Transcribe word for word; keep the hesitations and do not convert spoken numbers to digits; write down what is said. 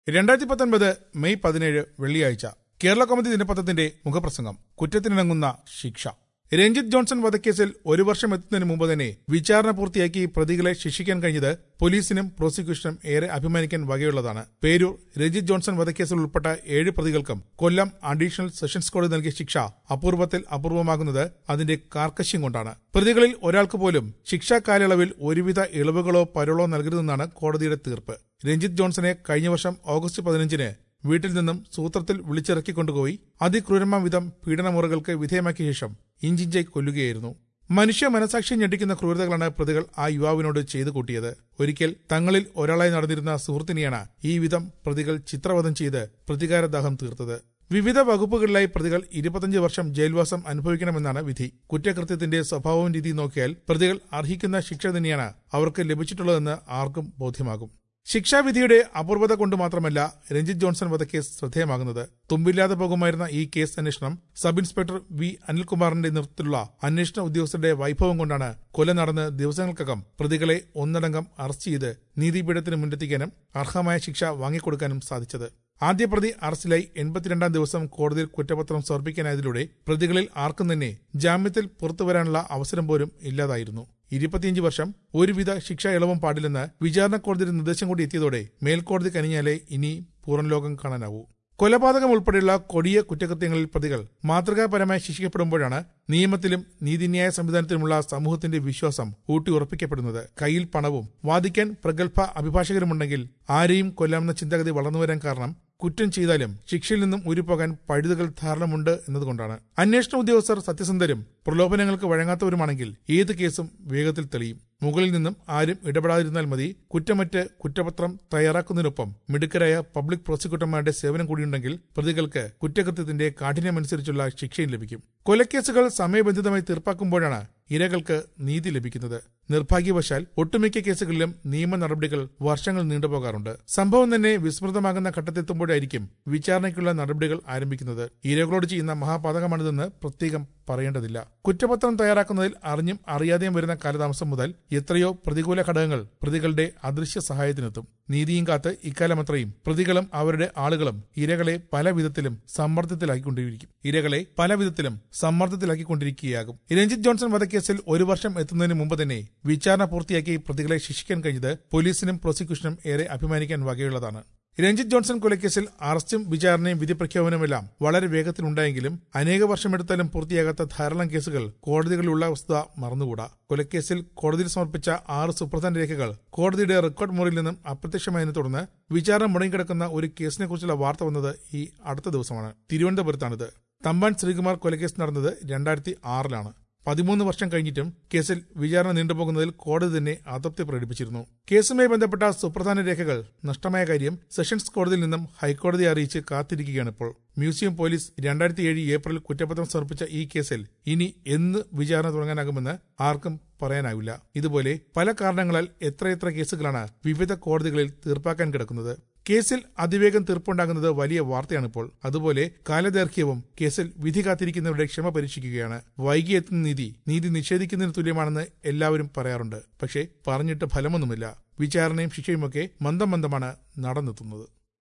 രണ്ടായിരത്തി പത്തൊൻപത് മെയ് പതിനേഴ് വെള്ളിയാഴ്ച കേരള കൗമുദി ദിനപത്രത്തിന്റെ മുഖപ്രസംഗം. കുറ്റത്തിനിണങ്ങുന്ന ശിക്ഷ. രഞ്ജിത്ത് ജോൺസൺ വധക്കേസിൽ ഒരു വർഷം എത്തുന്നതിന് മുമ്പ് തന്നെ വിചാരണ പൂർത്തിയാക്കി പ്രതികളെ ശിക്ഷിക്കാൻ കഴിഞ്ഞത് പോലീസിനും പ്രോസിക്യൂഷനും ഏറെ അഭിമാനിക്കാൻ വകയുള്ളതാണ്. പേരൂർ രഞ്ജിത്ത് ജോൺസൺ വധക്കേസിൽ ഉൾപ്പെട്ട ഏഴ് പ്രതികൾക്കും കൊല്ലം അഡീഷണൽ സെഷൻസ് കോടതി നൽകിയ ശിക്ഷ അപൂർവത്തിൽ അപൂർവമാകുന്നത് അതിന്റെ കാർക്കശ്യം കൊണ്ടാണ്. പ്രതികളിൽ ഒരാൾക്ക് പോലും ശിക്ഷാ കാലയളവിൽ ഒരുവിധ ഇളവുകളോ പരോളോ നൽകരുതെന്നാണ് കോടതിയുടെ തീർപ്പ്. രഞ്ജിത്ത് ജോൺസനെ കഴിഞ്ഞ വർഷം ഓഗസ്റ്റ് പതിനഞ്ചിന് വീട്ടിൽ നിന്നും സൂത്രത്തിൽ വിളിച്ചിറക്കിക്കൊണ്ടുപോയി അതിക്രൂരമാം വിധം പീഡനമുറകൾക്ക് വിധേയമാക്കിയ ശേഷം ഇഞ്ചിഞ്ചായി കൊല്ലുകയായിരുന്നു. മനുഷ്യ മനസാക്ഷി ഞെട്ടിക്കുന്ന ക്രൂരതകളാണ് പ്രതികൾ ആ യുവാവിനോട് ചെയ്തു കൂട്ടിയത്. ഒരിക്കൽ തങ്ങളിൽ ഒരാളായി നടന്നിരുന്ന സുഹൃത്തിനെയാണ് ഈ വിധം പ്രതികൾ ചിത്രവധം ചെയ്ത് പ്രതികാരദാഹം തീർത്തത്. വിവിധ വകുപ്പുകളിലായി പ്രതികൾ ഇരുപത്തിയഞ്ച് വർഷം ജയിൽവാസം അനുഭവിക്കണമെന്നാണ് വിധി. കുറ്റകൃത്യത്തിന്റെ സ്വഭാവവും രീതിയും നോക്കിയാൽ പ്രതികൾ അർഹിക്കുന്ന ശിക്ഷ തന്നെയാണ് അവർക്ക് ലഭിച്ചിട്ടുള്ളതെന്ന് ആർക്കും ബോധ്യമാകും. ശിക്ഷാവിധിയുടെ അപൂർവത കൊണ്ട് മാത്രമല്ല രഞ്ജിത്ത് ജോൺസൺ വധക്കേസ് ശ്രദ്ധേയമാകുന്നത്. തുമ്പില്ലാതെ പോകുമായിരുന്ന ഈ കേസ് അന്വേഷണം സബ് ഇൻസ്പെക്ടർ വി അനിൽകുമാറിന്റെ നേതൃത്വത്തിലുള്ള അന്വേഷണ ഉദ്യോഗസ്ഥരുടെ വൈഭവം കൊണ്ടാണ് കൊല നടന്ന് ദിവസങ്ങൾക്കകം പ്രതികളെ ഒന്നടങ്കം അറസ്റ്റ് ചെയ്ത് നീതിപീഠത്തിന് മുന്നെത്തിക്കാനും അർഹമായ ശിക്ഷ വാങ്ങിക്കൊടുക്കാനും സാധിച്ചത്. ആദ്യ പ്രതി അറസ്റ്റിലായി എൺപത്തിരണ്ടാം ദിവസം കോടതിയിൽ കുറ്റപത്രം സമർപ്പിക്കാനായതിലൂടെ പ്രതികളിൽ ആർക്കും തന്നെ ജാമ്യത്തിൽ പുറത്തുവരാനുള്ള അവസരം പോലും ഇല്ലാതായിരുന്നു. ഇരുപത്തിയഞ്ച് വർഷം ഒരുവിധ ശിക്ഷാ ഇളവും പാടില്ലെന്ന് വിചാരണ കോടതിയുടെ നിർദ്ദേശം കൂടി എത്തിയതോടെ മേൽക്കോടതി കനിഞ്ഞാലേ ഇനി പുറം ലോകം കാണാനാവൂ. കൊലപാതകം ഉൾപ്പെടെയുള്ള കൊടിയ കുറ്റകൃത്യങ്ങളിൽ പ്രതികൾ മാതൃകാപരമായി ശിക്ഷിക്കപ്പെടുമ്പോഴാണ് നിയമത്തിലും നീതിന്യായ സംവിധാനത്തിലുമുള്ള സമൂഹത്തിന്റെ വിശ്വാസം ഊട്ടിയുറപ്പിക്കപ്പെടുന്നത്. കയ്യിൽ പണവും വാദിക്കാൻ പ്രഗത്ഭ അഭിഭാഷകരുമുണ്ടെങ്കിൽ ആരെയും കൊല്ലാമെന്ന ചിന്താഗതി വളർന്നുവരാൻ കാരണം കുറ്റം ചെയ്താലും ശിക്ഷയിൽ നിന്നും ഊരിപ്പോകാൻ പഴുതുകൾ ധാരാളമുണ്ട് എന്നതുകൊണ്ടാണ്. അന്വേഷണ ഉദ്യോഗസ്ഥർ സത്യസന്ധരും പ്രലോഭനങ്ങൾക്ക് വഴങ്ങാത്തവരുമാണെങ്കിൽ ഏത് കേസും വേഗത്തിൽ തെളിയും. മുകളിൽ നിന്നും ആരും ഇടപെടാതിരുന്നാൽ മതി. കുറ്റമറ്റ് കുറ്റപത്രം തയ്യാറാക്കുന്നതിനൊപ്പം മിടുക്കരായ പബ്ലിക് പ്രോസിക്യൂട്ടർമാരുടെ സേവനം കൂടിയുണ്ടെങ്കിൽ പ്രതികൾക്ക് കുറ്റകൃത്യത്തിന്റെ കാഠിന്യമനുസരിച്ചുള്ള ശിക്ഷയും ലഭിക്കും. കൊലക്കേസുകൾ സമയബന്ധിതമായി തീർപ്പാക്കുമ്പോഴാണ് ഇരകൾക്ക് നീതി ലഭിക്കുന്നത്. നിർഭാഗ്യവശാൽ ഒട്ടുമിക്ക കേസുകളിലും നിയമ നടപടികൾ വർഷങ്ങൾ നീണ്ടുപോകാറുണ്ട്. സംഭവം തന്നെ വിസ്മൃതമാകുന്ന ഘട്ടത്തെത്തുമ്പോഴായിരിക്കും വിചാരണയ്ക്കുള്ള നടപടികൾ ആരംഭിക്കുന്നത്. ഇരകളോട് ചെയ്യുന്ന മഹാപാതകമാണിതെന്ന് പ്രത്യേകം പറയേണ്ടതില്ല. കുറ്റപത്രം തയ്യാറാക്കുന്നതിൽ അറിഞ്ഞും അറിയാതെയും വരുന്ന കാലതാമസം മുതൽ എത്രയോ പ്രതികൂല ഘടകങ്ങൾ പ്രതികളുടെ അദൃശ്യ സഹായത്തിനെത്തും. നീതിയും കാത്ത് ഇക്കാലമത്രയും പ്രതികളും അവരുടെ ആളുകളും ഇരകളെ പല വിധത്തിലും സമ്മർദ്ദത്തിലാക്കിക്കൊണ്ടിരിക്കും ഇരകളെ പല വിധത്തിലും സമ്മർദ്ദത്തിലാക്കിക്കൊണ്ടിരിക്കുകയാകും. രഞ്ജിത്ത് ജോൺസൺ വധക്കേസിൽ ഒരു വർഷം എത്തുന്നതിന് മുമ്പ് തന്നെ വിചാരണ പൂർത്തിയാക്കി പ്രതികളെ ശിക്ഷിക്കാൻ കഴിഞ്ഞത് പോലീസിനും പ്രോസിക്യൂഷനും ഏറെ അഭിമാനിക്കാൻ വകയുള്ളതാണ്. രഞ്ജിത്ത് ജോൺസൺ കൊലക്കേസിൽ അറസ്റ്റും വിചാരണയും വിധി പ്രഖ്യാപനവുമെല്ലാം വളരെ വേഗത്തിലുണ്ടായെങ്കിലും അനേക വർഷമെടുത്താലും പൂർത്തിയാകാത്ത ധാരാളം കേസുകൾ കോടതികളിലുള്ള വസ്തുത മറന്നുകൂടാ. കൊലക്കേസിൽ കോടതിയിൽ സമർപ്പിച്ച ആറ് സുപ്രധാന രേഖകൾ കോടതിയുടെ റെക്കോർഡ് മുറിയിൽ നിന്നും അപ്രത്യക്ഷമായതിനെ തുടർന്ന് വിചാരണ മുടങ്ങിക്കിടക്കുന്ന ഒരു കേസിനെ കുറിച്ചുള്ള വാർത്ത വന്നത് ഈ അടുത്ത ദിവസമാണ്. തിരുവനന്തപുരത്താണിത്. തമ്പാൻ ശ്രീകുമാർ കൊലക്കേസ് നടന്നത് രണ്ടായിരത്തി ആറിലാണ്. പതിമൂന്ന് വർഷം കഴിഞ്ഞിട്ടും കേസിൽ വിചാരണ നീണ്ടുപോകുന്നതിൽ കോടതി തന്നെ അതൃപ്തി പ്രകടിപ്പിച്ചിരുന്നു. കേസുമായി ബന്ധപ്പെട്ട സുപ്രധാന രേഖകൾ നഷ്ടമായ കാര്യം സെഷൻസ് കോടതിയിൽ നിന്നും ഹൈക്കോടതിയെ അറിയിച്ച് കാത്തിരിക്കുകയാണിപ്പോൾ. മ്യൂസിയം പോലീസ് രണ്ടായിരത്തി ഏഴ് ഏപ്രിൽ കുറ്റപത്രം സമർപ്പിച്ച ഈ കേസിൽ ഇനി എന്ന് വിചാരണ തുടങ്ങാനാകുമെന്ന് ആർക്കും പറയാനാവില്ല. ഇതുപോലെ പല കാരണങ്ങളാൽ എത്രയെത്ര കേസുകളാണ് വിവിധ കോടതികളിൽ തീർപ്പാക്കാൻ കിടക്കുന്നത്. കേസിൽ അതിവേഗം തീർപ്പുണ്ടാകുന്നത് വലിയ വാർത്തയാണിപ്പോൾ. അതുപോലെ കാലദൈർഘ്യവും കേസിൽ വിധി കാത്തിരിക്കുന്നവരുടെ ക്ഷമ പരീക്ഷിക്കുകയാണ്. വൈകിയെത്തുന്ന നീതി നീതി നിഷേധിക്കുന്നതിന് തുല്യമാണെന്ന് എല്ലാവരും പറയാറുണ്ട്. പക്ഷേ പറഞ്ഞിട്ട് ഫലമൊന്നുമില്ല. വിചാരണയും ശിക്ഷയുമൊക്കെ മന്ദം മന്ദമാണ് നടന്നെത്തുന്നത്.